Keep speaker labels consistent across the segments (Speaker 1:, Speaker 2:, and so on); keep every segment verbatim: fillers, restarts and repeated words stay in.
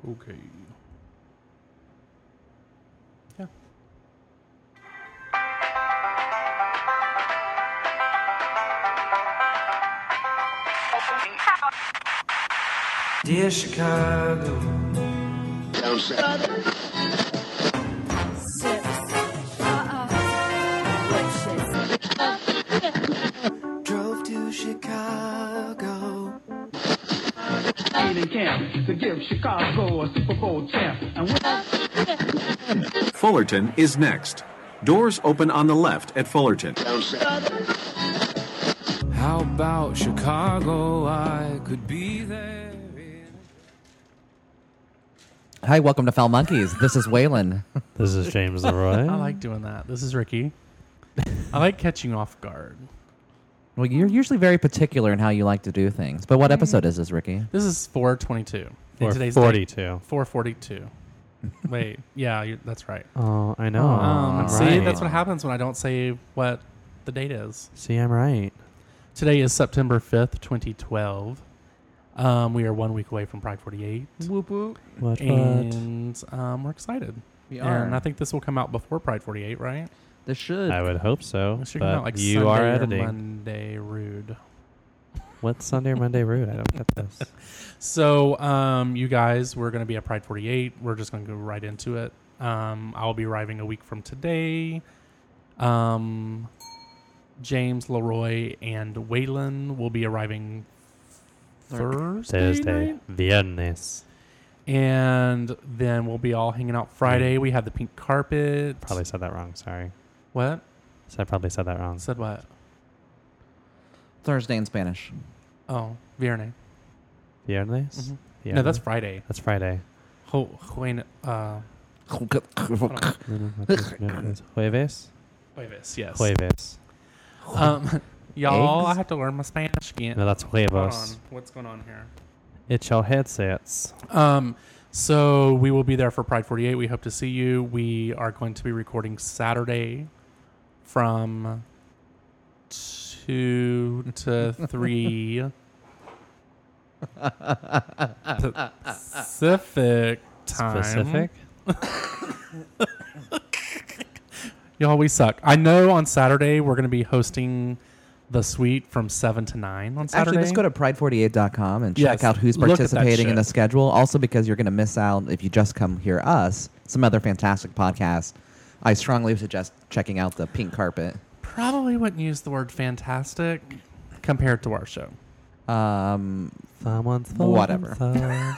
Speaker 1: Okay. Yeah.
Speaker 2: Dear Chicago. Drove to Chicago.
Speaker 3: Training camp to give Chicago a Super Bowl champ. And
Speaker 4: Fullerton is next. Doors open on the left at Fullerton.
Speaker 2: How about Chicago? I could be there.
Speaker 5: Hi, welcome to Foul Monkeys. This is Waylon.
Speaker 6: This is James Leroy.
Speaker 1: I like doing that. This is Ricky. I like catching off guard.
Speaker 5: Well, you're usually very particular in how you like to do things. But what episode is this, Ricky?
Speaker 1: This is four twenty-two.
Speaker 6: Or
Speaker 1: Today's
Speaker 6: forty-two.
Speaker 1: four forty-two. Wait, yeah, you, that's right.
Speaker 6: Oh, I know.
Speaker 1: Um,
Speaker 6: I'm
Speaker 1: see,
Speaker 6: right.
Speaker 1: that's what happens when I don't say what the date is.
Speaker 6: See, I'm right.
Speaker 1: Today is September fifth, twenty twelve. Um, we are one week away from Pride forty-eight.
Speaker 5: Whoop whoop.
Speaker 6: What? What?
Speaker 1: And um, we're excited.
Speaker 5: We
Speaker 1: And I think this will come out before Pride forty-eight, right?
Speaker 5: This should.
Speaker 6: I would hope so.
Speaker 1: It should
Speaker 6: but
Speaker 1: come out like
Speaker 6: you
Speaker 1: Sunday
Speaker 6: are
Speaker 1: or
Speaker 6: editing.
Speaker 1: Monday rude.
Speaker 6: What's Sunday or Monday rude? I don't get this.
Speaker 1: So, um, you guys, we're going to be at Pride forty-eight. We're just going to go right into it. Um, I'll be arriving a week from today. Um, James, Leroy, and Waylon will be arriving Thursday,
Speaker 6: Thursday.
Speaker 1: night?
Speaker 6: Viernes.
Speaker 1: And then we'll be all hanging out Friday. We have the pink carpet.
Speaker 6: Probably said that wrong. Sorry.
Speaker 1: What?
Speaker 6: So I probably said that wrong.
Speaker 1: Said what?
Speaker 5: Thursday in Spanish.
Speaker 1: Oh, Viernes.
Speaker 6: Viernes?
Speaker 1: Mhm.
Speaker 6: Viernes?
Speaker 1: No, that's Friday.
Speaker 6: That's Friday.
Speaker 1: Ho, juene, uh,
Speaker 6: Jueves?
Speaker 1: Jueves, yes.
Speaker 6: Jueves.
Speaker 1: Um, y'all,
Speaker 5: Eggs?
Speaker 1: I have to learn my Spanish again.
Speaker 6: No, that's
Speaker 1: Hold on.
Speaker 6: huevos.
Speaker 1: What's going on here?
Speaker 6: It's your headsets.
Speaker 1: Um, so we will be there for Pride forty-eight. We hope to see you. We are going to be recording Saturday from two to three Pacific time.
Speaker 6: Specific?
Speaker 1: Y'all, we suck. I know on Saturday we're going to be hosting the suite from seven to nine on Saturday.
Speaker 5: Actually, just go to pride forty-eight dot com and check
Speaker 1: Yes,
Speaker 5: out who's
Speaker 1: look at that
Speaker 5: participating in
Speaker 1: shit.
Speaker 5: the schedule. Also, because you're going to miss out if you just come hear us, some other fantastic podcasts. I strongly suggest checking out the pink carpet.
Speaker 1: Probably wouldn't use the word fantastic compared to our show.
Speaker 5: Um,
Speaker 6: Someone's
Speaker 5: Whatever.
Speaker 6: thumbs.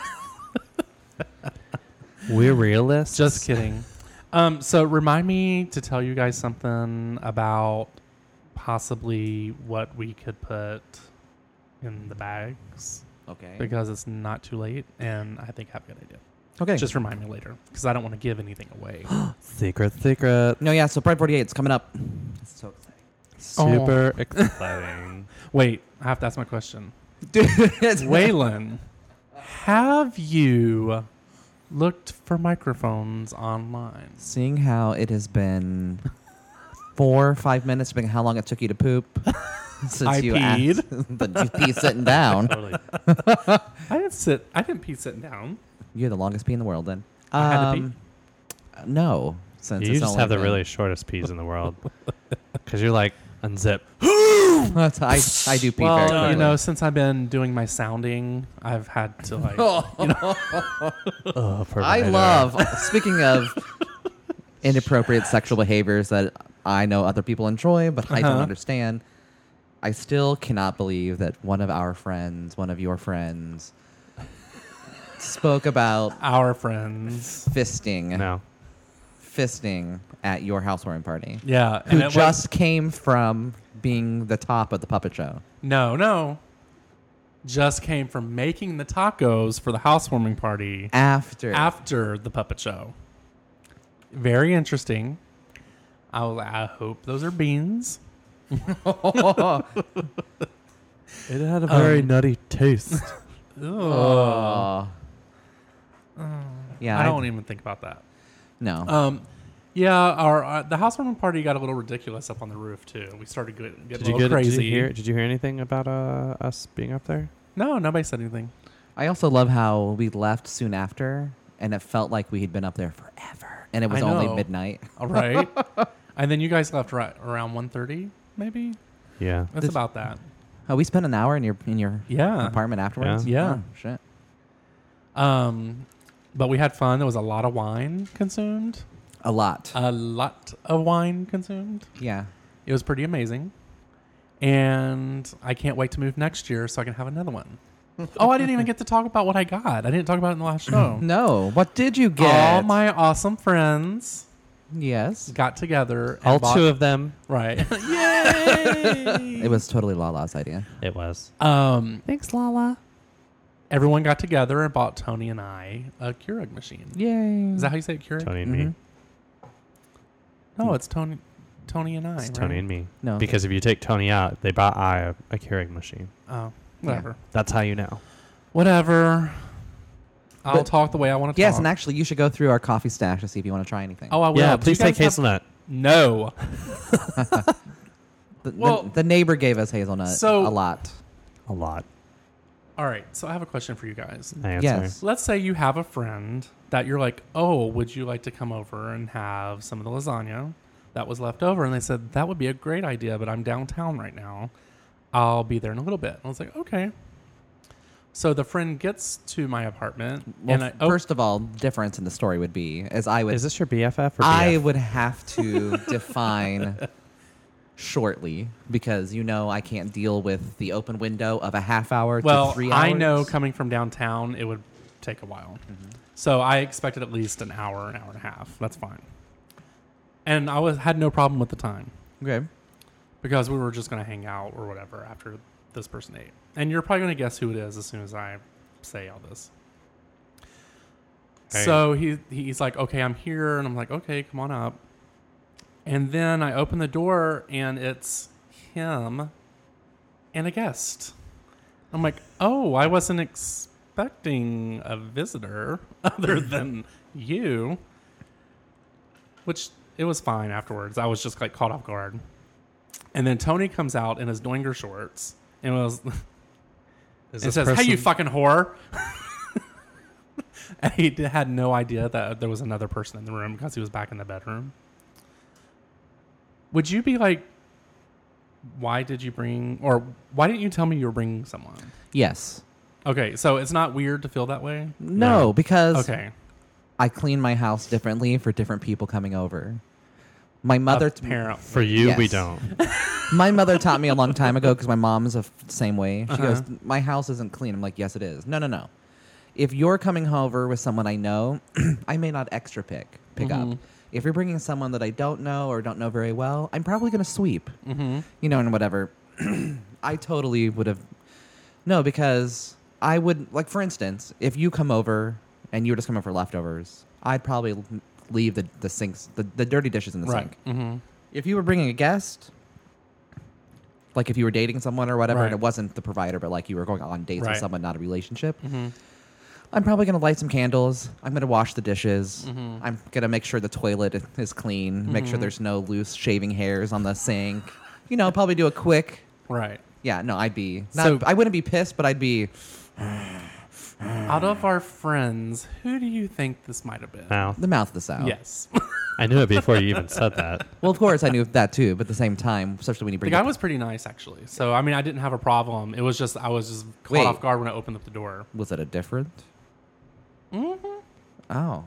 Speaker 6: We're realists.
Speaker 1: Just kidding. Um, so remind me to tell you guys something about possibly what we could put in the bags
Speaker 5: okay.
Speaker 1: because it's not too late and I think I have a good idea.
Speaker 5: Okay.
Speaker 1: Just remind me later because I don't want to give anything away.
Speaker 6: Secret, secret.
Speaker 5: no, yeah. So Pride forty-eight is coming up. It's so exciting.
Speaker 6: Super exciting.
Speaker 1: Wait, I have to ask my question.
Speaker 5: Dude, it's
Speaker 1: Waylon, have you looked for microphones online?
Speaker 5: Seeing how it has been four or five minutes, being how long it took you to poop since
Speaker 1: I
Speaker 5: you
Speaker 1: peed.
Speaker 5: asked, but you pee sitting down.
Speaker 6: Totally.
Speaker 1: I didn't sit. I didn't pee sitting down.
Speaker 5: You're the longest pee in the world, then.
Speaker 1: I had to pee?
Speaker 5: Um, No, since
Speaker 6: You
Speaker 5: it's
Speaker 6: just
Speaker 5: only
Speaker 6: have the
Speaker 5: been-
Speaker 6: really shortest peas in the world. Because you're like, unzip.
Speaker 5: That's, I I do pee very
Speaker 1: Well,
Speaker 5: quickly.
Speaker 1: you know, since I've been doing my sounding, I've had to like, you know,
Speaker 6: Oh,
Speaker 5: I
Speaker 6: provider.
Speaker 5: love. Speaking of inappropriate sexual behaviors that I know other people enjoy, but I don't
Speaker 1: Uh-huh.
Speaker 5: understand. I still cannot believe that one of our friends, one of your friends, spoke about
Speaker 1: our friends.
Speaker 5: fisting,
Speaker 6: No.
Speaker 5: fisting at your housewarming party.
Speaker 1: Yeah,
Speaker 5: Who
Speaker 1: and it was-
Speaker 5: just came from being the top of the puppet show.
Speaker 1: no, no, just came from making the tacos for the housewarming party
Speaker 5: After.
Speaker 1: after the puppet show. Very interesting. I'll, I hope those are beans.
Speaker 6: It had a very
Speaker 1: Um,
Speaker 6: nutty taste.
Speaker 5: Oh. Yeah,
Speaker 1: I
Speaker 5: I-
Speaker 1: don't even think about that.
Speaker 5: No.
Speaker 1: Um, yeah, our uh, the housewarming party got a little ridiculous up on the roof too. We started getting, getting
Speaker 6: Did
Speaker 1: a
Speaker 6: you
Speaker 1: little
Speaker 6: get?
Speaker 1: crazy.
Speaker 6: Did you hear? Did you hear anything about uh, us being up there?
Speaker 1: No, nobody said anything.
Speaker 5: I also love how we left soon after, and it felt like we had been up there forever, and it was
Speaker 1: I
Speaker 5: only
Speaker 1: know.
Speaker 5: midnight.
Speaker 1: All right. And then you guys left right around one thirty, maybe?
Speaker 6: Yeah.
Speaker 1: That's
Speaker 5: This-
Speaker 1: about that.
Speaker 5: Oh, we spent an hour in your in your
Speaker 1: Yeah.
Speaker 5: apartment afterwards.
Speaker 1: Yeah.
Speaker 5: Oh, shit.
Speaker 1: Um, but we had fun. There was a lot of wine consumed.
Speaker 5: A lot.
Speaker 1: A lot of wine consumed.
Speaker 5: yeah.
Speaker 1: It was pretty amazing. And I can't wait to move next year so I can have another one. Oh, I didn't even get to talk about what I got. I didn't talk about it in the last show.
Speaker 5: No. What did you get?
Speaker 1: All my awesome friends
Speaker 5: yes.
Speaker 1: got together. And
Speaker 6: All
Speaker 1: bought,
Speaker 6: two of them.
Speaker 1: Right. Yay!
Speaker 5: It was totally Lala's idea.
Speaker 6: It was.
Speaker 1: Um,
Speaker 5: Thanks, Lala.
Speaker 1: everyone got together and bought Tony and I a Keurig machine.
Speaker 5: Yay.
Speaker 1: Is that how you say it, Keurig?
Speaker 6: Tony and
Speaker 5: Mhm.
Speaker 6: me.
Speaker 1: No, it's Tony, Tony and I.
Speaker 6: It's
Speaker 1: right?
Speaker 6: Tony and me.
Speaker 5: No.
Speaker 6: Because if you take Tony out, they bought I a, a Keurig machine.
Speaker 1: Oh, whatever.
Speaker 6: That's how you know.
Speaker 1: Whatever. I'll
Speaker 5: But-
Speaker 1: talk the way I want to
Speaker 5: Yes,
Speaker 1: talk.
Speaker 5: and actually, you should go through our coffee stash to see if you want to try anything.
Speaker 1: Oh, I will.
Speaker 6: Yeah,
Speaker 1: Do
Speaker 6: please
Speaker 1: you
Speaker 6: take
Speaker 1: guys have-
Speaker 6: hazelnut.
Speaker 1: No.
Speaker 5: the, the-
Speaker 1: well-
Speaker 5: the neighbor gave us hazelnut
Speaker 1: So-
Speaker 5: a lot.
Speaker 6: A lot.
Speaker 1: All right. So I have a question for you guys.
Speaker 6: Answer.
Speaker 5: Yes.
Speaker 1: Let's say you have a friend that you're like, oh, would you like to come over and have some of the lasagna that was left over? And they said, that would be a great idea, but I'm downtown right now. I'll be there in a little bit. And I was like, okay. So the friend gets to my apartment.
Speaker 5: Well,
Speaker 1: and I, oh,
Speaker 5: first of all, difference in the story would be, as I would,
Speaker 6: Is this your B F F or B F?
Speaker 5: I would have to define shortly because you know I can't deal with the open window of a half hour
Speaker 1: well,
Speaker 5: to three hours.
Speaker 1: I know coming from downtown, it would take a while. So I expected at least an hour, an hour and a half. That's fine. And I was had no problem with the time.
Speaker 5: Okay.
Speaker 1: Because we were just going to hang out or whatever after this person ate. And you're probably going to guess who it is as soon as I say all this.
Speaker 6: Hey.
Speaker 1: So he he's like, okay, I'm here. And I'm like, okay, come on up. And then I open the door and it's him and a guest. I'm like, oh, I wasn't expecting a visitor other than you. Which it was fine afterwards. I was just like caught off guard. And then Tony comes out in his Doinger shorts and was
Speaker 6: Is
Speaker 1: and
Speaker 6: this
Speaker 1: says, "Hey, you
Speaker 6: person-
Speaker 1: fucking whore!" And he d- had no idea that there was another person in the room because he was back in the bedroom. Would you be like, "Why did you bring?" Or why didn't you tell me you were bringing someone?
Speaker 5: Yes.
Speaker 1: Okay, so it's not weird to feel that way.
Speaker 5: No,
Speaker 6: No.
Speaker 5: because
Speaker 1: Okay,
Speaker 5: I clean my house differently for different people coming over. My mother,
Speaker 1: apparently.
Speaker 6: For you, we
Speaker 5: Yes.
Speaker 6: don't.
Speaker 5: my mother taught me a long time ago because my mom's the f- same way. She
Speaker 1: Uh-huh.
Speaker 5: goes, "My house isn't clean." I'm like, "Yes, it is." No, no, no. If you're coming over with someone I know, I may not extra pick pick
Speaker 1: Mhm.
Speaker 5: up. If you're bringing someone that I don't know or don't know very well, I'm probably going to sweep.
Speaker 1: Mm-hmm.
Speaker 5: You know, and whatever. I totally would have. No, because I would, like, for instance, if you come over and you were just coming for leftovers, I'd probably l- leave the, the sinks, the, the dirty dishes in the
Speaker 1: Right.
Speaker 5: sink.
Speaker 1: Mm-hmm.
Speaker 5: If you were bringing a guest, like if you were dating someone or whatever,
Speaker 1: Right.
Speaker 5: and it wasn't the provider, but like you were going on dates
Speaker 1: Right.
Speaker 5: with someone, not a relationship,
Speaker 1: Mm-hmm.
Speaker 5: I'm probably going to light some candles. I'm going to wash the dishes.
Speaker 1: Mhm.
Speaker 5: I'm going to make sure the toilet i- is clean, make sure
Speaker 1: Mhm.
Speaker 5: there's no loose shaving hairs on the sink. You know, probably do a quick.
Speaker 1: Right.
Speaker 5: Yeah, no, I'd be. Not,
Speaker 1: So-
Speaker 5: I wouldn't be pissed, but I'd be.
Speaker 1: Out of our friends, who do you think this might have been?
Speaker 6: Now,
Speaker 5: The mouth of the South.
Speaker 1: Yes.
Speaker 6: I knew it before you even said that.
Speaker 5: Well, of course, I knew that too, but at the same time, especially when you
Speaker 1: The
Speaker 5: bring
Speaker 1: guy
Speaker 5: up-
Speaker 1: was pretty nice, actually. So, I mean, I didn't have a problem. It was just, I was just caught
Speaker 5: Wait.
Speaker 1: off guard when I opened up the door.
Speaker 5: Was it a different?
Speaker 1: Mm-hmm.
Speaker 5: Oh.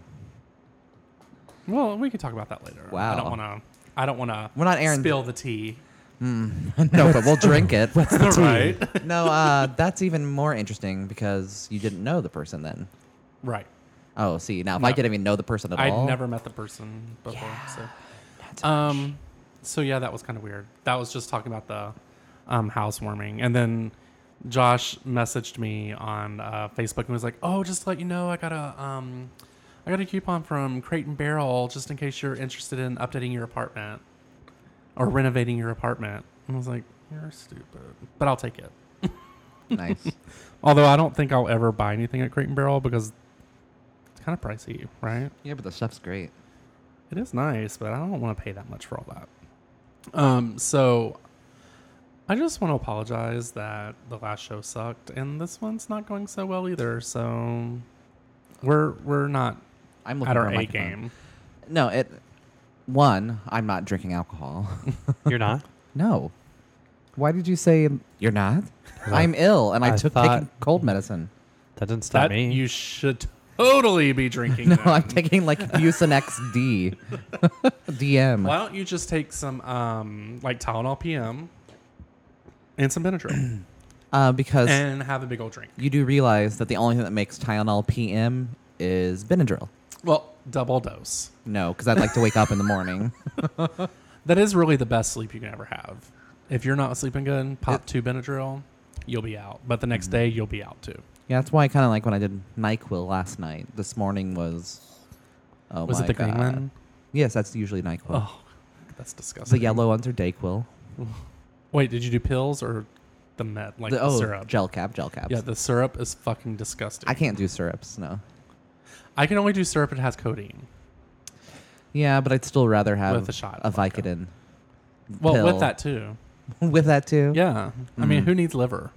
Speaker 1: Well, we could talk about that later. I
Speaker 5: Wow.
Speaker 1: don't want to, I don't want to
Speaker 5: We're not airing-
Speaker 1: spill the tea.
Speaker 5: No, but we'll drink it.
Speaker 1: Right.
Speaker 5: No, uh, that's even more interesting because you didn't know the person then.
Speaker 1: Right.
Speaker 5: Oh, see, now if
Speaker 1: No.
Speaker 5: I didn't even know the person at
Speaker 1: I'd
Speaker 5: all.
Speaker 1: never met the person before. So, um, so yeah, that was kind of weird. That was just talking about the um, housewarming. And then Josh messaged me on uh, Facebook and was like, "Oh, just to let you know, I got a um, I got a coupon from Crate and Barrel just in case you're interested in updating your apartment or renovating your apartment." And I was like, "You're stupid," but I'll take it.
Speaker 5: Nice.
Speaker 1: Although I don't think I'll ever buy anything at Crate and Barrel because it's kind of pricey, right?
Speaker 5: Yeah, but the stuff's great.
Speaker 1: It is nice, but I don't want to pay that much for all that. Um, so I just want to apologize that the last show sucked, and this one's not going so well either. So we're we're not
Speaker 5: I'm looking
Speaker 1: at
Speaker 5: for
Speaker 1: our
Speaker 5: a
Speaker 1: A
Speaker 5: microphone.
Speaker 1: game.
Speaker 5: No, it. One, I'm not drinking alcohol.
Speaker 6: You're not?
Speaker 5: No. Why did you say you're not?
Speaker 6: I-
Speaker 5: I'm ill, and I,
Speaker 6: I
Speaker 5: took
Speaker 6: thought-
Speaker 5: taking cold medicine.
Speaker 6: That didn't stop
Speaker 1: That
Speaker 6: me.
Speaker 1: you should totally be drinking.
Speaker 5: No,
Speaker 1: then.
Speaker 5: I'm taking like Mucinex D. D M.
Speaker 1: Why don't you just take some um like Tylenol P M and some Benadryl
Speaker 5: Uh, because
Speaker 1: and have a big old drink?
Speaker 5: you do realize that the only thing that makes Tylenol P M is Benadryl.
Speaker 1: Well, double dose.
Speaker 5: No, because I'd like to wake up in the morning.
Speaker 1: That is really the best sleep you can ever have. If you're not sleeping good, pop
Speaker 5: It-
Speaker 1: two Benadryl, you'll be out. But the next
Speaker 5: Mm-hmm.
Speaker 1: day, you'll be out too.
Speaker 5: Yeah, that's why I kind of like when I did NyQuil last night. This morning was. Oh
Speaker 1: Was
Speaker 5: my
Speaker 1: it the green
Speaker 5: God.
Speaker 1: one?
Speaker 5: Yes, that's usually NyQuil.
Speaker 1: Oh, that's disgusting.
Speaker 5: The yellow ones are Dayquil.
Speaker 1: Wait, did you do pills or the med, like
Speaker 5: the,
Speaker 1: the,
Speaker 5: oh,
Speaker 1: syrup?
Speaker 5: gel cap, gel caps.
Speaker 1: Yeah, the syrup is fucking disgusting.
Speaker 5: I can't do syrups. No.
Speaker 1: I can only do syrup that has codeine.
Speaker 5: Yeah, but I'd still rather have
Speaker 1: With a shot
Speaker 5: a
Speaker 1: of vodka.
Speaker 5: Vicodin.
Speaker 1: Well,
Speaker 5: pill.
Speaker 1: with that too.
Speaker 5: With that too.
Speaker 1: Yeah. I mean,
Speaker 5: Mm.
Speaker 1: who needs liver?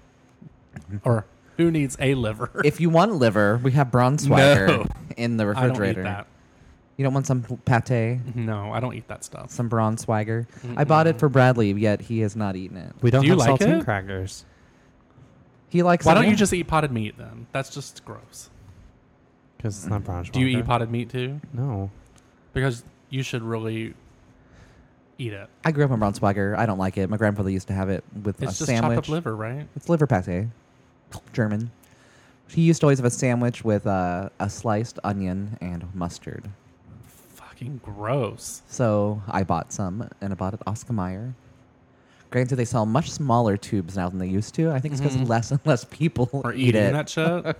Speaker 1: Or who needs a liver?
Speaker 5: If you want liver, we have Braunschweiger
Speaker 1: No.
Speaker 5: in the
Speaker 1: I don't eat
Speaker 5: refrigerator.
Speaker 1: that.
Speaker 5: You don't want some pate,
Speaker 1: No, I don't eat that stuff.
Speaker 5: some Braunschweiger. I bought it for Bradley, yet he has not eaten it.
Speaker 6: we don't
Speaker 1: Do you
Speaker 6: have
Speaker 1: like
Speaker 6: saltine
Speaker 1: it?
Speaker 6: crackers.
Speaker 5: He likes.
Speaker 1: Why
Speaker 5: it,
Speaker 1: don't
Speaker 5: yeah.
Speaker 1: you just eat potted meat then? That's just gross.
Speaker 6: Because it's not Braunschweiger.
Speaker 1: Do you eat potted meat too?
Speaker 6: No.
Speaker 1: Because you should really eat it.
Speaker 5: I grew up on Braunschweiger. I don't like it. My grandfather used to have it with
Speaker 1: It's
Speaker 5: a
Speaker 1: just chopped
Speaker 5: sandwich.
Speaker 1: up liver, right?
Speaker 5: It's liver pate, German. He used to always have a sandwich with uh, a sliced onion and mustard.
Speaker 1: Fucking gross.
Speaker 5: So I bought some, and I bought it Oscar Mayer. Granted, they sell much smaller tubes now than they used to. I think it's because
Speaker 1: Mhm.
Speaker 5: less and less people
Speaker 1: Or
Speaker 5: eat
Speaker 1: eating
Speaker 5: it.
Speaker 1: that shit.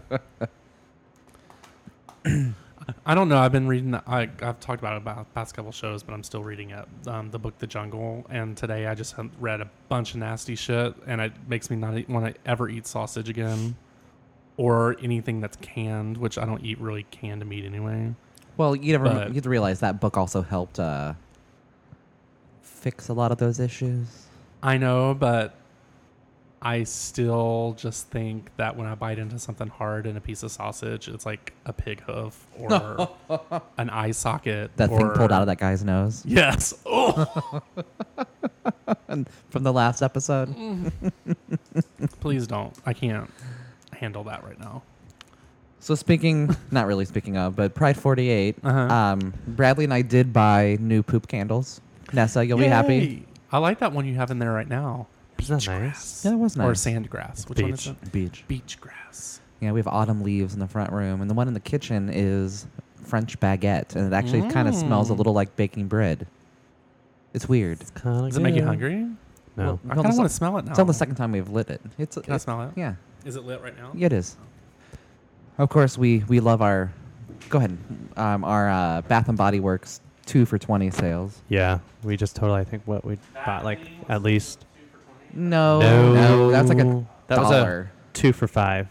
Speaker 1: I don't know. I've been reading. I, I've talked about it about past couple shows, but I'm still reading it. Um, the book, The Jungle, and today I just have read a bunch of nasty shit, and it makes me not want to ever eat sausage again, or anything that's canned, which I don't eat really canned meat anyway.
Speaker 5: Well, you never
Speaker 1: But-
Speaker 5: you have to realize that book also helped uh, fix a lot of those issues.
Speaker 1: I know, but I still just think that when I bite into something hard in a piece of sausage, it's like a pig hoof or an eye socket.
Speaker 5: That thing
Speaker 1: or-
Speaker 5: pulled out of that guy's nose
Speaker 1: Yes. Oh,
Speaker 5: from the last episode.
Speaker 1: please don't. I can't handle that right now.
Speaker 5: So speaking, not really speaking of, but Pride forty-eight,
Speaker 1: Uh-huh.
Speaker 5: um, Bradley and I did buy new poop candles. Nessa, you'll be happy.
Speaker 1: Yay. I like that one you have in there right now.
Speaker 6: Isn't that
Speaker 1: Beach
Speaker 6: nice?
Speaker 1: grass.
Speaker 5: Yeah, that was
Speaker 1: Or
Speaker 5: nice.
Speaker 1: sand grass. Which one is
Speaker 6: Beach.
Speaker 1: it?
Speaker 5: Beach.
Speaker 1: Beach grass.
Speaker 5: Yeah, we have autumn leaves in the front room, and the one in the kitchen is French baguette, and it actually kind of smells a
Speaker 1: Mm.
Speaker 5: little like baking bread. It's weird.
Speaker 6: Kinda
Speaker 1: Does it make you
Speaker 6: good.
Speaker 1: hungry?
Speaker 6: No.
Speaker 5: Well,
Speaker 1: I
Speaker 5: no,
Speaker 1: kind of
Speaker 5: this-
Speaker 1: want to smell it now.
Speaker 5: It's only the second time we've lit it. It's
Speaker 1: Can I
Speaker 5: it-
Speaker 1: smell it?
Speaker 5: Yeah,
Speaker 1: Is it lit right now?
Speaker 5: yeah, it is. Of course, we we love our. Go ahead. Um, our uh, Bath and Body Works two for twenty sales.
Speaker 6: Yeah. We just totally, I think, what we bought, like, at least.
Speaker 5: No,
Speaker 6: No.
Speaker 5: no, that's like a
Speaker 6: That was
Speaker 5: dollar.
Speaker 6: a two for five.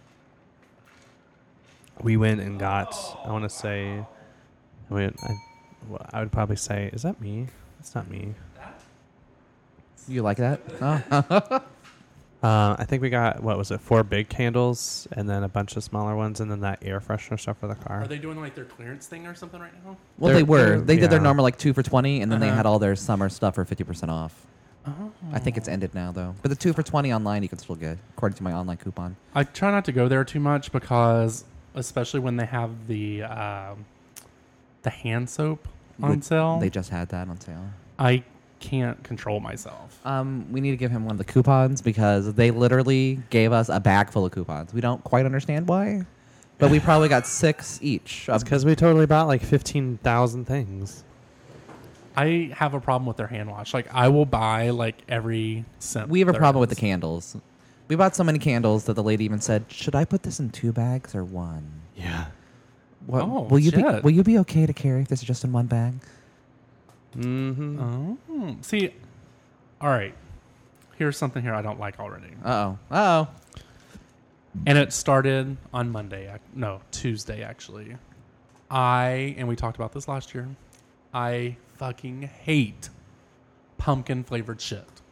Speaker 6: We went and got, I want to say, I mean, I, well, I would probably say, is that me? It's not me.
Speaker 5: You like that? Oh.
Speaker 6: Uh, I think we got, what was it, four big candles and then a bunch of smaller ones and then that air freshener stuff for the car.
Speaker 1: Are they doing like their clearance thing or something right now?
Speaker 5: Well,
Speaker 6: They're-
Speaker 5: they were.
Speaker 6: they're-
Speaker 5: They did their
Speaker 6: yeah.
Speaker 5: normal like two for twenty, and then they
Speaker 1: Uh-huh.
Speaker 5: had all their summer stuff for fifty percent off.
Speaker 1: Oh.
Speaker 5: I think it's ended now though. But the two for twenty online you can still get, according to my online coupon.
Speaker 1: I try not to go there too much because, especially when they have the um, the hand soap on
Speaker 5: Which
Speaker 1: sale,
Speaker 5: They just had that on sale.
Speaker 1: I can't control myself.
Speaker 5: Um, we need to give him one of the coupons because they literally gave us a bag full of coupons. We don't quite understand why, but we probably got six each.
Speaker 6: It's because we totally bought like fifteen thousand things.
Speaker 1: I have a problem with their hand wash. Like I will buy like every cent.
Speaker 5: We have a
Speaker 1: there
Speaker 5: problem with the
Speaker 1: is.
Speaker 5: candles. We bought so many candles that the lady even said, "Should I put this in two bags or one?"
Speaker 6: Yeah.
Speaker 5: What,
Speaker 1: Oh,
Speaker 5: will you be
Speaker 1: shit.
Speaker 5: Will you be okay to carry if this is just in one bag?
Speaker 6: Mm-hmm.
Speaker 1: Oh, see, all right. Here's something here I don't like already,
Speaker 5: Uh oh. Uh oh.
Speaker 1: and it started on Monday. ac- No, Tuesday actually. I and we talked about this last year. I fucking hate pumpkin flavored shit.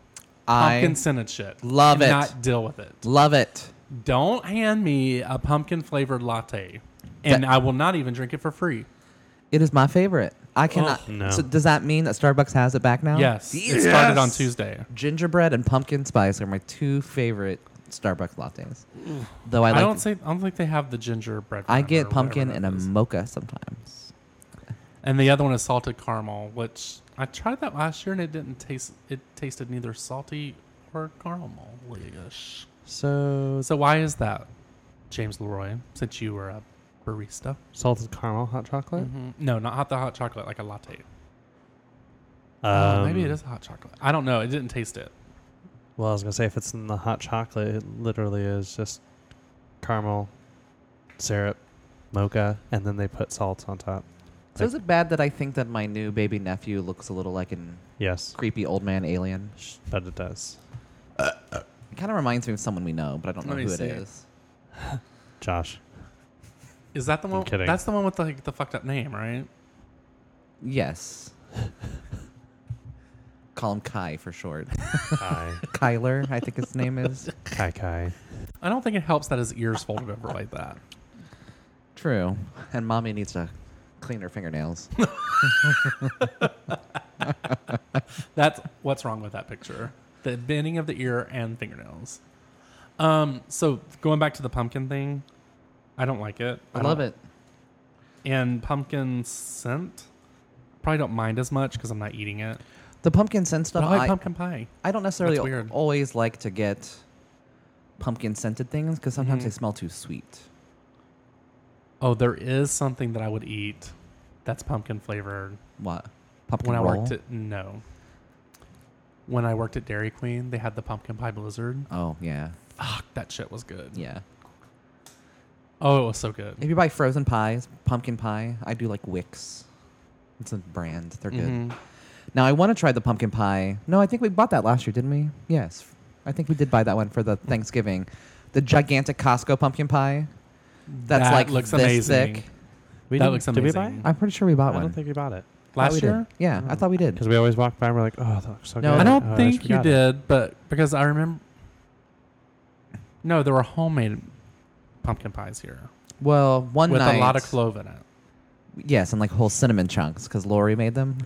Speaker 5: I
Speaker 1: pumpkin scented shit.
Speaker 5: love it.
Speaker 1: Cannot deal with it.
Speaker 5: love it.
Speaker 1: Don't hand me a pumpkin flavored latte, and
Speaker 5: That-
Speaker 1: I will not even drink it for free.
Speaker 5: It is my favorite. I cannot.
Speaker 6: Oh, no.
Speaker 5: So does that mean that Starbucks has it back now?
Speaker 1: Yes, it started on Tuesday.
Speaker 5: Gingerbread and pumpkin spice are my two favorite Starbucks lattes. Though I
Speaker 1: I,
Speaker 5: like,
Speaker 1: don't say I don't think they have the gingerbread.
Speaker 5: I
Speaker 1: one or
Speaker 5: get pumpkin
Speaker 1: whatever
Speaker 5: and a
Speaker 1: that is.
Speaker 5: mocha sometimes.
Speaker 1: And the other one is salted caramel, which I tried that last year and it didn't taste. It tasted neither salty or caramel-ish.
Speaker 6: So
Speaker 1: So why is that, James Leroy? Since you were a barista.
Speaker 6: salted caramel hot chocolate.
Speaker 1: Mhm. No, not hot the hot chocolate, like a latte.
Speaker 6: Um,
Speaker 1: oh, maybe it is hot chocolate. I don't know. It didn't taste it.
Speaker 6: Well, I was gonna say if it's in the hot chocolate, it literally is just caramel, syrup, mocha, and then they put salt on top.
Speaker 5: So is it bad that I think that my new baby nephew looks a little like an
Speaker 6: Yes,
Speaker 5: creepy old man alien?
Speaker 6: but it does.
Speaker 5: It kind of reminds me of someone we know, but I don't know
Speaker 1: Let me
Speaker 5: who it
Speaker 1: see.
Speaker 5: is.
Speaker 6: Josh.
Speaker 1: Is that the one?
Speaker 6: kidding.
Speaker 1: That's the one with the, like, the fucked up name, right?
Speaker 5: Yes. Call him Kai for short.
Speaker 6: Kai.
Speaker 5: Kyler, I think his name is.
Speaker 6: Kai Kai.
Speaker 1: I don't think it helps that his ears folded over like that.
Speaker 5: True. And mommy needs to clean her fingernails.
Speaker 1: That's what's wrong with that picture. The bending of the ear and fingernails. Um, so going back to the pumpkin thing, I don't like it.
Speaker 5: I love
Speaker 1: don't-
Speaker 5: it.
Speaker 1: And pumpkin scent, probably don't mind as much because I'm not eating it.
Speaker 5: The pumpkin scent
Speaker 1: But
Speaker 5: stuff,
Speaker 1: I like
Speaker 5: I,
Speaker 1: pumpkin pie.
Speaker 5: I don't necessarily
Speaker 1: That's weird.
Speaker 5: always like to get pumpkin scented things because sometimes
Speaker 1: Mhm.
Speaker 5: they smell too sweet.
Speaker 1: Oh, there is something that I would eat that's pumpkin flavored.
Speaker 5: What? Pumpkin
Speaker 1: When I
Speaker 5: roll?
Speaker 1: worked at no. When I worked at Dairy Queen, they had the pumpkin pie blizzard.
Speaker 5: Oh, yeah.
Speaker 1: Fuck, that shit was good.
Speaker 5: Yeah.
Speaker 1: Oh, it was so good.
Speaker 5: If you buy frozen pies, pumpkin pie, I do like Wix. It's a brand. They're good.
Speaker 1: Mhm.
Speaker 5: Now, I want to try the pumpkin pie. No, I think we bought that last year, didn't we? Yes. I think we did buy that one for the Thanksgiving. The gigantic Costco pumpkin pie. That's
Speaker 1: That
Speaker 5: like
Speaker 1: looks
Speaker 5: this
Speaker 1: amazing.
Speaker 5: thick.
Speaker 6: We
Speaker 1: That
Speaker 6: didn't-
Speaker 1: looks
Speaker 6: Did we buy
Speaker 1: amazing.
Speaker 6: it?
Speaker 5: I'm pretty sure we bought
Speaker 6: I
Speaker 5: one.
Speaker 6: don't think we bought it.
Speaker 5: Thought
Speaker 1: Last
Speaker 5: we
Speaker 1: year?
Speaker 5: did. Yeah, I thought we did.
Speaker 6: Because we always walk by and we're like, oh, that looks so
Speaker 5: No,
Speaker 6: good.
Speaker 1: I don't
Speaker 6: Oh,
Speaker 1: think
Speaker 6: just
Speaker 1: you
Speaker 6: forgot it.
Speaker 1: did, but because I remember. No, there were homemade pumpkin pies here
Speaker 5: Well, one
Speaker 1: with
Speaker 5: night.
Speaker 1: a lot of clove in it.
Speaker 5: Yes, and like whole cinnamon chunks because Lori made them.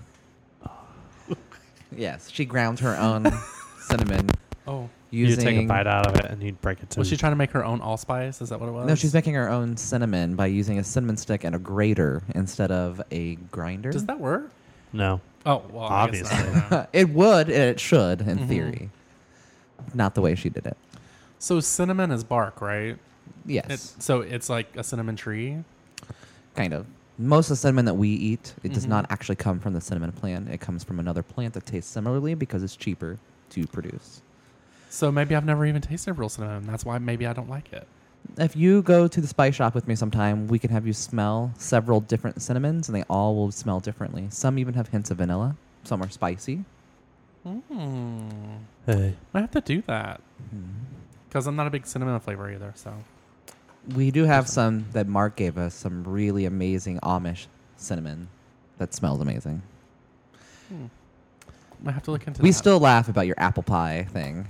Speaker 5: Yes, she ground her own cinnamon
Speaker 1: Oh,
Speaker 5: using.
Speaker 6: You'd take a bite out of it and you'd break it to
Speaker 1: was she trying to make her own allspice? Is that what it was?
Speaker 5: No, she's making her own cinnamon by using a cinnamon stick and a grater instead of a grinder.
Speaker 1: Does that work?
Speaker 6: No.
Speaker 1: Oh, well, I guess
Speaker 6: Obviously.
Speaker 1: not, no.
Speaker 5: It would, and it should, in
Speaker 1: Mhm.
Speaker 5: theory. Not the way she did it.
Speaker 1: So cinnamon is bark, right?
Speaker 5: Yes,
Speaker 1: It, so it's like a cinnamon tree.
Speaker 5: kind of. Most of the cinnamon that we eat, it does
Speaker 1: Mhm.
Speaker 5: not actually come from the cinnamon plant. It comes from another plant that tastes similarly because it's cheaper to produce.
Speaker 1: So maybe I've never even tasted real cinnamon. That's why maybe I don't like it.
Speaker 5: If you go to the spice shop with me sometime, we can have you smell several different cinnamons, and they all will smell differently. Some even have hints of vanilla. Some are spicy.
Speaker 1: Hmm.
Speaker 6: Hey.
Speaker 1: I have to do that
Speaker 5: Hmm.
Speaker 1: because I'm not a big cinnamon flavor either. So
Speaker 5: We do have some that Mark gave us, some really amazing Amish cinnamon that smells amazing.
Speaker 1: hmm. I have to look into.
Speaker 5: We
Speaker 1: that.
Speaker 5: still laugh about your apple pie thing.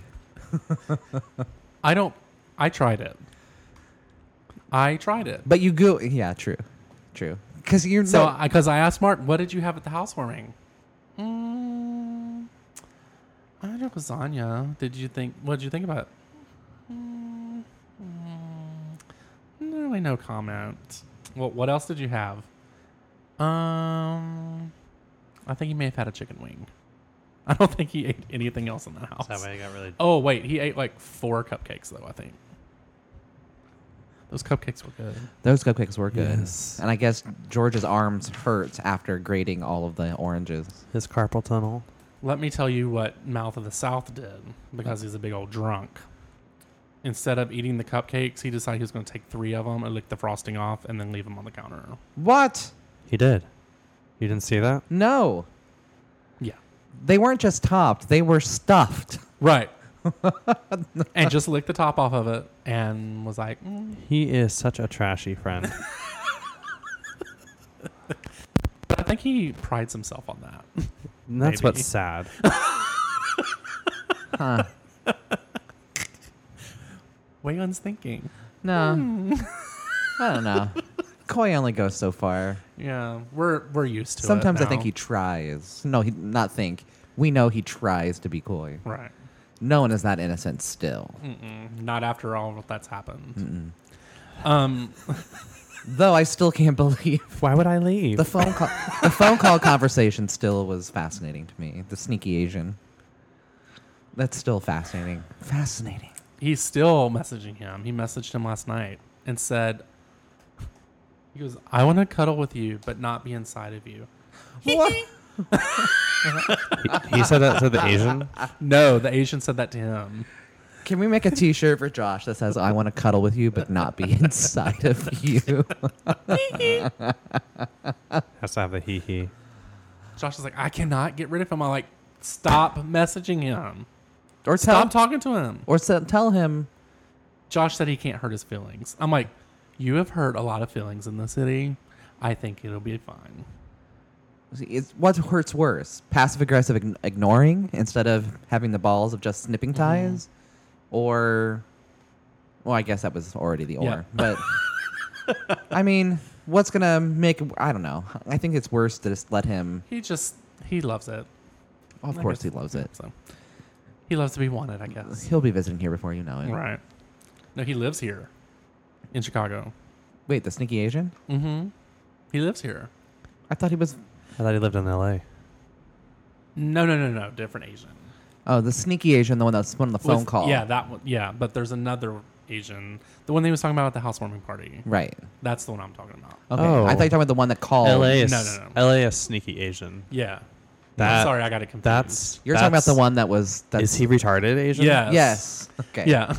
Speaker 1: I don't. I tried it. I tried it.
Speaker 5: But you go, yeah, true, true. Because you're
Speaker 1: So
Speaker 5: no,
Speaker 1: because I, asked Mark, what did you have at the housewarming? Mm, I had a lasagna. Did you think? What did you think about it? Mm, mm, really, no comment. Well, what else did you have? Um, I think he may have had a chicken wing. I don't think he ate anything else in the house.
Speaker 6: That way I got really.
Speaker 1: Oh wait, he ate like four cupcakes though. I think those cupcakes were good.
Speaker 5: those cupcakes were good.
Speaker 6: Yes.
Speaker 5: And I guess George's arms hurt after grating all of the oranges.
Speaker 6: His carpal tunnel.
Speaker 1: Let me tell you what Mouth of the South did because he's a big old drunk. Instead of eating the cupcakes, he decided he was going to take three of them and lick the frosting off and then leave them on the counter.
Speaker 5: What?
Speaker 6: He did. You didn't see that?
Speaker 5: No.
Speaker 1: Yeah.
Speaker 5: They weren't just topped, they were stuffed.
Speaker 1: Right. And just licked the top off of it and was like, mm.
Speaker 6: He is such a trashy friend.
Speaker 1: But I think he prides himself on that.
Speaker 6: And that's
Speaker 1: Maybe.
Speaker 6: what's sad.
Speaker 5: Huh.
Speaker 1: Waylon's thinking.
Speaker 5: No. I don't know. Koi only goes so far.
Speaker 1: Yeah, we're we're used to
Speaker 5: Sometimes
Speaker 1: it
Speaker 5: I think
Speaker 1: now.
Speaker 5: he tries. No, he not think. We know he tries to be coy.
Speaker 1: Right.
Speaker 5: No one is that innocent still.
Speaker 1: Mm-mm, not after all that's happened. Um,
Speaker 5: Though I still can't believe
Speaker 6: Why would I leave?
Speaker 5: the phone call. The phone call conversation still was fascinating to me. The sneaky Asian. That's still fascinating. Fascinating.
Speaker 1: he's still messaging him. He messaged him last night and said, he goes, I want to cuddle with you, but not be inside of you.
Speaker 5: What?
Speaker 6: he, he said that to the Asian.
Speaker 1: No, the Asian said that to him.
Speaker 5: Can we make a T-shirt for Josh that says "I want to cuddle with you, but not be inside of you"?
Speaker 6: Has to have the hee hee.
Speaker 1: Josh is like, I cannot get rid of him. I'm like, stop messaging him.
Speaker 5: Or tell,
Speaker 1: Stop talking to him.
Speaker 5: or se- tell him.
Speaker 1: Josh said he can't hurt his feelings. I'm like, you have hurt a lot of feelings in the city. I think it'll be fine.
Speaker 5: It's, what hurts worse? Passive aggressive ign- ignoring instead of having the balls of just snipping ties, or, well, I guess that was already the or.
Speaker 1: Yeah.
Speaker 5: But I mean, what's gonna make? I don't know. I think it's worse to just let him.
Speaker 1: He just, he loves it.
Speaker 5: Of
Speaker 1: I
Speaker 5: course,
Speaker 1: guess-
Speaker 5: he loves it.
Speaker 1: So he loves to be wanted, I guess.
Speaker 5: He'll be visiting here before you know it.
Speaker 1: Right. No, he lives here in Chicago.
Speaker 5: Wait, the sneaky Asian?
Speaker 1: Mm-hmm. He lives here.
Speaker 5: I thought he was.
Speaker 6: I thought he lived in L A.
Speaker 1: No, no, no, no. Different Asian.
Speaker 5: Oh, the sneaky Asian, the one that's one on the phone
Speaker 1: With-
Speaker 5: call.
Speaker 1: Yeah, that one. Yeah, but there's another Asian. The one they was talking about at the housewarming party.
Speaker 5: Right.
Speaker 1: That's the one I'm talking about.
Speaker 5: Okay.
Speaker 6: Oh.
Speaker 5: I thought you were talking about the one that called.
Speaker 6: L A is
Speaker 1: No, no, no.
Speaker 6: L A is sneaky Asian.
Speaker 1: Yeah.
Speaker 6: That-
Speaker 1: Sorry, I got it confused.
Speaker 6: That's
Speaker 5: You're talking about
Speaker 6: that's-
Speaker 5: the one that was. That's,
Speaker 6: Is he retarded Asian?
Speaker 1: Yes.
Speaker 5: Yes. Okay.
Speaker 1: Yeah.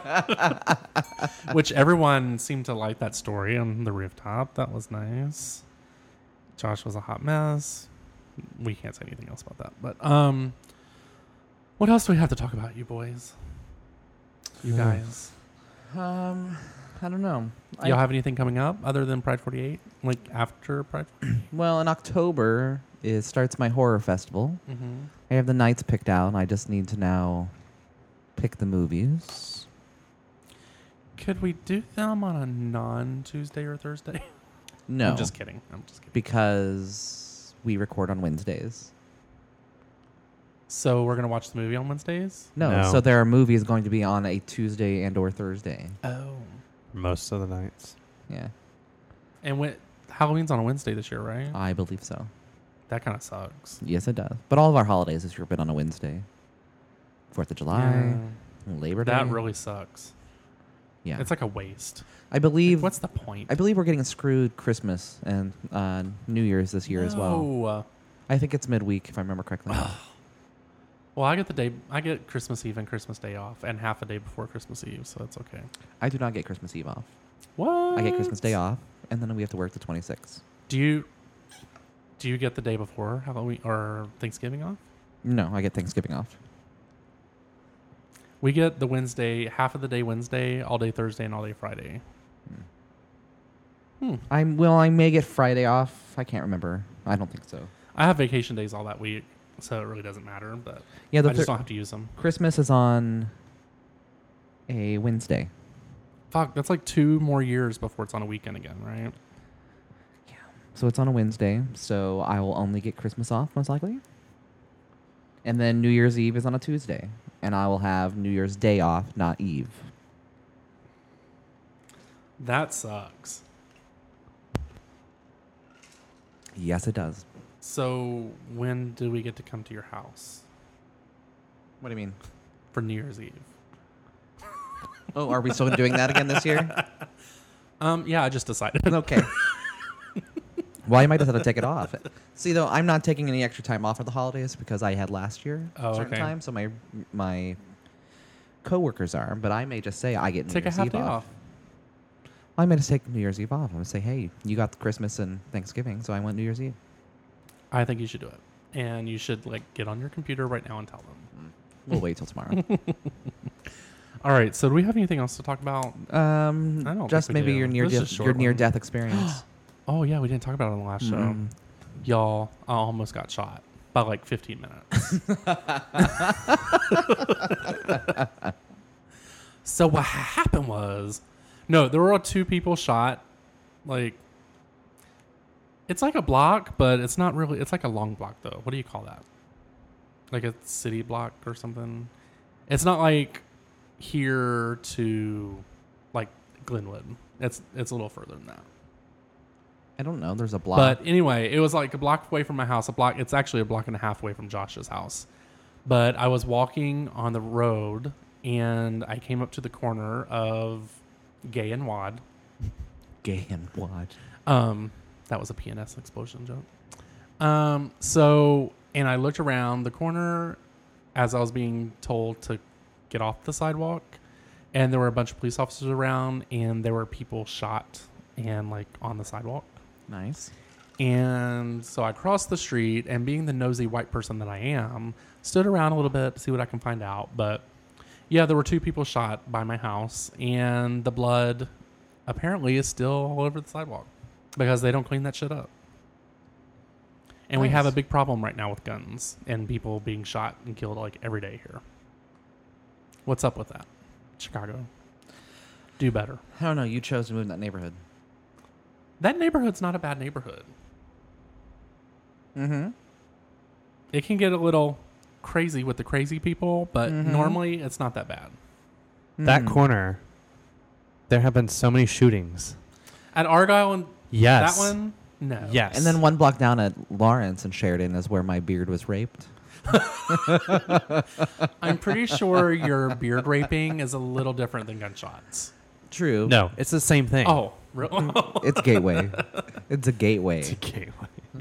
Speaker 1: Which everyone seemed to like that story on the rooftop. That was nice. Josh was a hot mess. We can't say anything else about that. But um, what else do we have to talk about, you boys? You guys.
Speaker 5: Um, I don't know.
Speaker 1: Y'all
Speaker 5: I,
Speaker 1: have anything coming up other than Pride forty-eight? Like after Pride?
Speaker 5: well, in October it starts my horror festival.
Speaker 1: Mm-hmm.
Speaker 5: I have the nights picked out. I just need to now pick the movies.
Speaker 1: Could we do them on a non-Tuesday or Thursday?
Speaker 5: No,
Speaker 1: I'm just kidding. I'm just kidding.
Speaker 5: because we record on Wednesdays.
Speaker 1: So we're going to watch the movie on Wednesdays?
Speaker 5: No,
Speaker 6: No.
Speaker 5: so there are movies going to be on a Tuesday and or Thursday.
Speaker 1: Oh.
Speaker 6: Most of the nights.
Speaker 5: Yeah,
Speaker 1: And when, Halloween's on a Wednesday this year, right?
Speaker 5: I believe so.
Speaker 1: That kind of sucks.
Speaker 5: Yes, it does. But all of our holidays this year have been on a Wednesday. Fourth of July, Labor Day.
Speaker 1: That really sucks.
Speaker 5: yeah.
Speaker 1: It's like a waste.
Speaker 5: I believe.
Speaker 1: What's the point?
Speaker 5: I believe we're getting screwed Christmas and uh, New Year's this year as well.
Speaker 1: No.
Speaker 5: I think it's midweek if I remember correctly.
Speaker 1: Well, I get the day. I get Christmas Eve and Christmas Day off, and half a day before Christmas Eve, so it's okay.
Speaker 5: I do not get Christmas Eve off.
Speaker 1: What?
Speaker 5: I get Christmas Day off, and then we have to work the twenty-sixth.
Speaker 1: Do you? Do you get the day before Halloween or Thanksgiving off?
Speaker 5: No, I get Thanksgiving off.
Speaker 1: We get the Wednesday, half of the day Wednesday, all day Thursday, and all day Friday. Hmm.
Speaker 5: I'm well. I may get Friday off. I can't remember. I don't think so.
Speaker 1: I have vacation days all that week, so it really doesn't matter. But
Speaker 5: Yeah, the
Speaker 1: I just
Speaker 5: thir-
Speaker 1: don't have to use them.
Speaker 5: Christmas is on a Wednesday.
Speaker 1: Fuck, that's like two more years before it's on a weekend again, right?
Speaker 5: So it's on a Wednesday, so I will only get Christmas off, most likely. And then New Year's Eve is on a Tuesday, and I will have New Year's Day off, not Eve.
Speaker 1: That sucks.
Speaker 5: Yes, it does.
Speaker 1: So when do we get to come to your house
Speaker 5: What do you mean?
Speaker 1: for New Year's Eve?
Speaker 5: Oh, are we still doing that again this year?
Speaker 1: Um, yeah, I just decided.
Speaker 5: Okay. Well, I might just have to take it off. See, though, I'm not taking any extra time off for the holidays because I had last year
Speaker 1: Oh,
Speaker 5: a certain
Speaker 1: okay.
Speaker 5: time, so my my coworkers are. But I may just say I get New
Speaker 1: Take a
Speaker 5: Year's
Speaker 1: half
Speaker 5: Eve
Speaker 1: day
Speaker 5: off.
Speaker 1: off.
Speaker 5: I may just take New Year's Eve off. I'm gonna say, hey, you got the Christmas and Thanksgiving, so I want New Year's Eve.
Speaker 1: I think you should do it, and you should like get on your computer right now and tell them.
Speaker 5: We'll wait till tomorrow.
Speaker 1: All right. So do we have anything else to talk about?
Speaker 5: Um,
Speaker 1: I don't
Speaker 5: just
Speaker 1: think we
Speaker 5: maybe
Speaker 1: do.
Speaker 5: your near
Speaker 1: This is a
Speaker 5: death,
Speaker 1: short
Speaker 5: your near
Speaker 1: one.
Speaker 5: death experience.
Speaker 1: Oh yeah, we didn't talk about it on the last show.
Speaker 5: Mm.
Speaker 1: Y'all, I almost got shot by like fifteen minutes. So what happened was, no, there were two people shot. Like, it's like a block, but it's not really. It's like a long block, though. What do you call that? Like a city block or something? It's not like here to like Glenwood. It's it's a little further than that.
Speaker 5: I don't know. There's a block.
Speaker 1: But anyway, it was like a block away from my house. A block. It's actually a block and a half away from Josh's house. But I was walking on the road, and I came up to the corner of Gay and Wad.
Speaker 5: Gay and Wad.
Speaker 1: Um, that was a P N S explosion joke. Um, so, and I looked around the corner as I was being told to get off the sidewalk, and there were a bunch of police officers around, and there were people shot and like on the sidewalk.
Speaker 5: Nice.
Speaker 1: And so I crossed the street, and being the nosy white person that I am, stood around a little bit to see what I can find out. But yeah, there were two people shot by my house, and the blood apparently is still all over the sidewalk because they don't clean that shit up. And we
Speaker 5: Nice.
Speaker 1: have a big problem right now with guns and people being shot and killed like every day here. What's up with that, Chicago? Do better.
Speaker 5: I don't know. You chose to move in that neighborhood.
Speaker 1: That neighborhood's not a bad neighborhood.
Speaker 5: Mm-hmm.
Speaker 1: It can get a little crazy with the crazy people, but
Speaker 5: Mhm.
Speaker 1: normally it's not that bad.
Speaker 6: That
Speaker 5: Mm.
Speaker 6: corner, there have been so many shootings.
Speaker 1: At Argyle and
Speaker 6: Yes.
Speaker 1: that one, no.
Speaker 6: Yes.
Speaker 5: And then one block down at Lawrence and Sheridan is where my beard was raped.
Speaker 1: I'm pretty sure your beard raping is a little different than gunshots.
Speaker 5: True.
Speaker 6: No, it's the same thing.
Speaker 1: Oh, really?
Speaker 5: It's gateway. It's a gateway.
Speaker 6: It's a gateway.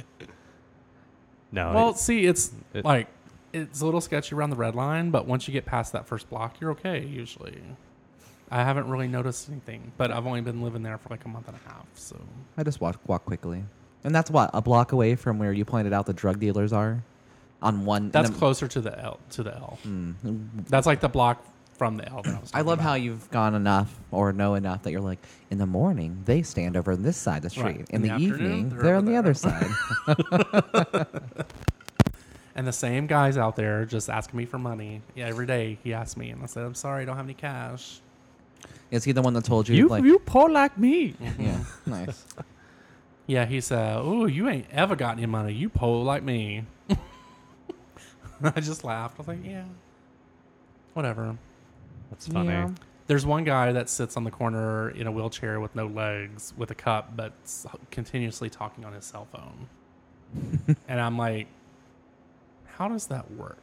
Speaker 6: No.
Speaker 1: Well,
Speaker 6: it-
Speaker 1: see, it's
Speaker 6: it-
Speaker 1: like it's a little sketchy around the red line, but once you get past that first block, you're okay usually. I haven't really noticed anything, but I've only been living there for like a month and a half, so
Speaker 5: I just walk walk quickly, and that's what a block away from where you pointed out the drug dealers are. On one,
Speaker 1: that's
Speaker 5: in the-
Speaker 1: closer to the L. To the L.
Speaker 5: Mm.
Speaker 1: That's like the block from the L. That I was.
Speaker 5: I
Speaker 1: talking
Speaker 5: love
Speaker 1: about.
Speaker 5: how you've gone enough or know enough that you're like, in the morning they stand over on this side of the street.
Speaker 1: Right.
Speaker 5: In,
Speaker 1: In
Speaker 5: the,
Speaker 1: the afternoon,
Speaker 5: evening
Speaker 1: they're
Speaker 5: they're,
Speaker 1: over
Speaker 5: on the
Speaker 1: there.
Speaker 5: other side.
Speaker 1: And the same guy's out there just asking me for money. Yeah, every day he asks me, and I said, "I'm sorry, I don't have any cash."
Speaker 5: Is he the one that told you?
Speaker 6: you
Speaker 5: like,
Speaker 6: you poor like me.
Speaker 5: yeah, nice.
Speaker 1: Yeah, he said, "Oh, you ain't ever got any money. You poor like me." I just laughed. I was like, "Yeah, whatever."
Speaker 6: That's funny.
Speaker 5: Yeah.
Speaker 1: There's one guy that sits on the corner in a wheelchair with no legs, with a cup, but s- continuously talking on his cell phone. And I'm like, how does that work?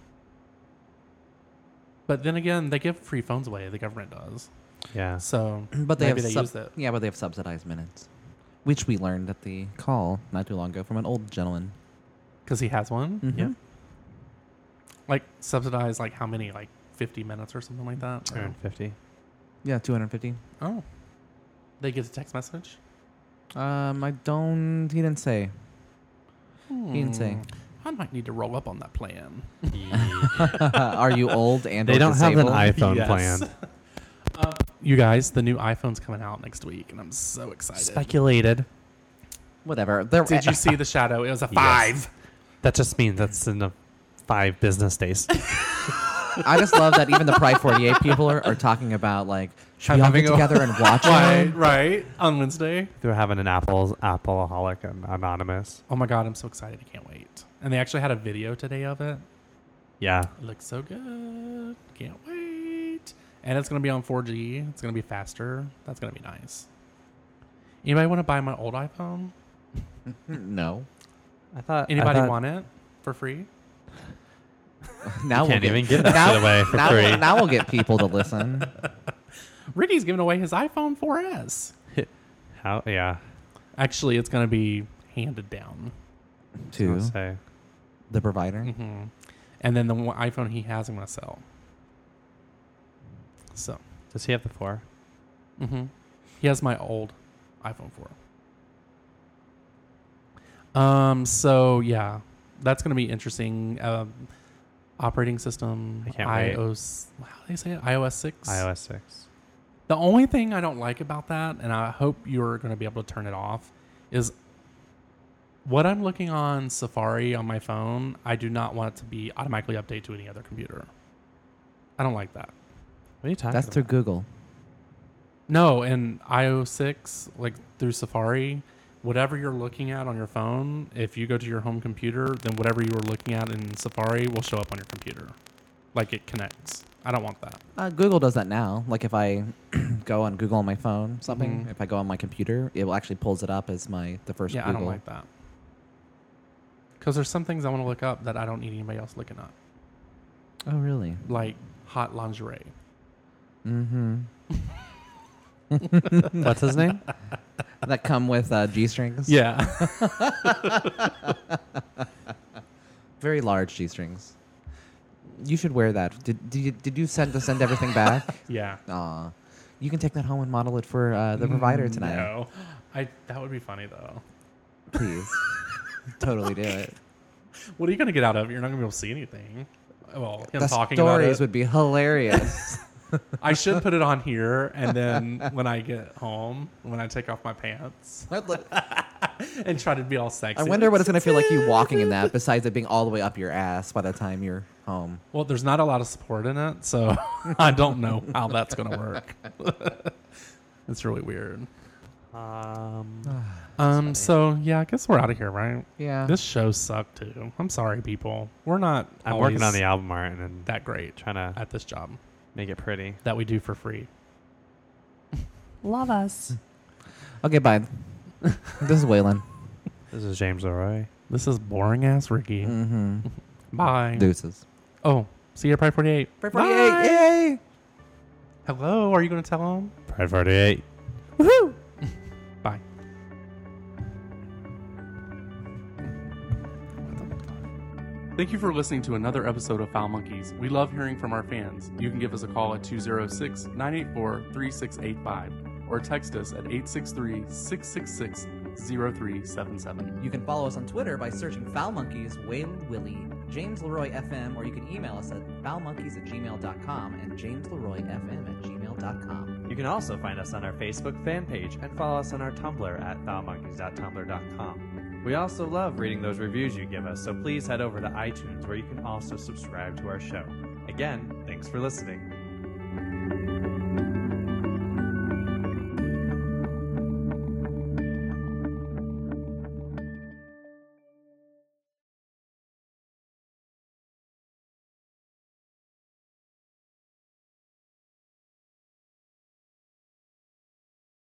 Speaker 1: But then again, they give free phones away. The government does.
Speaker 6: Yeah.
Speaker 1: So
Speaker 5: But they
Speaker 1: maybe
Speaker 5: have
Speaker 1: they
Speaker 5: sub-
Speaker 1: use it.
Speaker 5: yeah, but they have subsidized minutes, which we learned at the call not too long ago from an old gentleman.
Speaker 1: Because he has one.
Speaker 5: Mhm.
Speaker 1: Yeah. Like subsidized, like how many? Like fifty minutes or something like that?
Speaker 6: two hundred fifty.
Speaker 5: Yeah, two hundred fifty.
Speaker 1: Oh. They get a text message?
Speaker 5: Um, I don't. He didn't say. He didn't say.
Speaker 1: Hmm. I might need to roll up on that plan.
Speaker 5: Are you old and
Speaker 6: They
Speaker 5: or
Speaker 6: don't have an
Speaker 5: disabled?
Speaker 6: iPhone
Speaker 1: Yes.
Speaker 6: plan.
Speaker 1: Uh, you guys, the new iPhone's coming out next week, and I'm so excited.
Speaker 6: Speculated.
Speaker 5: Whatever. There,
Speaker 1: Did you see the shadow? It was a
Speaker 6: Yes.
Speaker 1: five.
Speaker 6: That just means that's in the five business days.
Speaker 5: I just love that even the Pride forty-eight people are, are talking about like should we all
Speaker 1: Having
Speaker 5: get
Speaker 1: a-
Speaker 5: together and watch
Speaker 1: Right,
Speaker 5: it?
Speaker 1: right. On Wednesday.
Speaker 6: They're having an Apple Appleaholic and Anonymous.
Speaker 1: Oh my God, I'm so excited. I can't wait. And they actually had a video today of it.
Speaker 6: Yeah.
Speaker 1: It looks so good. Can't wait. And it's going to be on four G. It's going to be faster. That's going to be nice. Anybody want to buy my old iPhone?
Speaker 5: No.
Speaker 6: I thought.
Speaker 1: Anybody
Speaker 6: I thought
Speaker 1: want it for free?
Speaker 5: Now
Speaker 6: can't
Speaker 5: we'll
Speaker 6: even
Speaker 5: get,
Speaker 6: give that
Speaker 5: now,
Speaker 6: shit away for
Speaker 5: now,
Speaker 6: free.
Speaker 5: Now we'll get people to listen.
Speaker 1: Ricky's giving away his iPhone four S.
Speaker 6: How? Yeah.
Speaker 1: Actually, it's going to be handed down.
Speaker 6: I was
Speaker 5: To
Speaker 6: gonna say.
Speaker 5: the provider.
Speaker 1: hmm And then the one iPhone he has, I'm going to sell. So,
Speaker 6: Does he have the four?
Speaker 1: hmm he has my old iPhone four. Um. So yeah, that's going to be interesting. Um, operating system.
Speaker 6: I can't wait.
Speaker 1: iOS. How do they say it? iOS six.
Speaker 6: iOS six.
Speaker 1: The only thing I don't like about that, and I hope you're going to be able to turn it off, is what I'm looking on Safari on my phone, I do not want it to be automatically update to any other computer. I don't like that.
Speaker 6: What are you talking
Speaker 5: That's
Speaker 6: about?
Speaker 5: through Google.
Speaker 1: No, in i O six, like through Safari, whatever you're looking at on your phone, if you go to your home computer, then whatever you were looking at in Safari will show up on your computer. Like it connects. I don't want that.
Speaker 5: Uh, Google does that now. Like if I go on Google on my phone, something,
Speaker 1: Mhm.
Speaker 5: if I go on my computer, it will actually pulls it up as my the first
Speaker 1: Yeah,
Speaker 5: Google.
Speaker 1: I don't like that. Because there's some things I want to look up that I don't need anybody else looking up.
Speaker 5: Oh, really?
Speaker 1: Like hot lingerie.
Speaker 5: Mm-hmm.
Speaker 6: What's his name?
Speaker 5: That come with uh, G-strings?
Speaker 1: Yeah.
Speaker 5: Very large G-strings. You should wear that. Did did you, did you send to send everything back?
Speaker 1: yeah.
Speaker 5: Aw. You can take that home and model it for uh, the provider tonight.
Speaker 1: No. I, that would be funny, though.
Speaker 5: Please. Totally do it.
Speaker 1: What are you going to get out of it? You're not going to be able to see anything. Well, him
Speaker 5: The
Speaker 1: talking about
Speaker 5: stories
Speaker 1: it.
Speaker 5: would be hilarious.
Speaker 1: I should put it on here, and then when I get home, when I take off my pants and try to be all sexy.
Speaker 5: I wonder what it's going to feel like you walking in that, besides it being all the way up your ass by the time you're home.
Speaker 1: Well, there's not a lot of support in it, so I don't know how that's going to work. It's really weird.
Speaker 6: Um,
Speaker 1: Um. So yeah, I guess we're out of here, right?
Speaker 5: Yeah.
Speaker 1: This show sucked too. I'm sorry, people. We're not.
Speaker 6: I'm
Speaker 1: always
Speaker 6: working on the album art and then
Speaker 1: that great
Speaker 6: trying to
Speaker 1: at this job
Speaker 6: make it pretty.
Speaker 1: that we do for free.
Speaker 7: Love us.
Speaker 5: Okay, bye. This is Waylon.
Speaker 6: This is James Leroy.
Speaker 1: This is boring ass Ricky.
Speaker 5: Mm-hmm.
Speaker 1: Bye.
Speaker 5: Deuces.
Speaker 1: Oh, see you at Pride forty-eight.
Speaker 5: Pride forty-eight. Yay!
Speaker 1: Hello. Are you going to tell him?
Speaker 6: Pride forty-eight.
Speaker 5: Woohoo!
Speaker 1: Bye. Thank you for listening to another episode of Foul Monkeys. We love hearing from our fans. You can give us a call at two oh six, nine eight four, three six eight five or text us at eight six three, six six six, zero three seven seven.
Speaker 5: You can follow us on Twitter by searching Foul Monkeys, Waylon Willie, James Leroy F M, or you can email us at foulmonkeys at gmail dot com and jamesleroyfm at gmail dot com.
Speaker 8: You can also find us on our Facebook fan page and follow us on our Tumblr at foul monkeys dot tumblr dot com. We also love reading those reviews you give us, so please head over to iTunes where you can also subscribe to our show. Again, thanks for listening.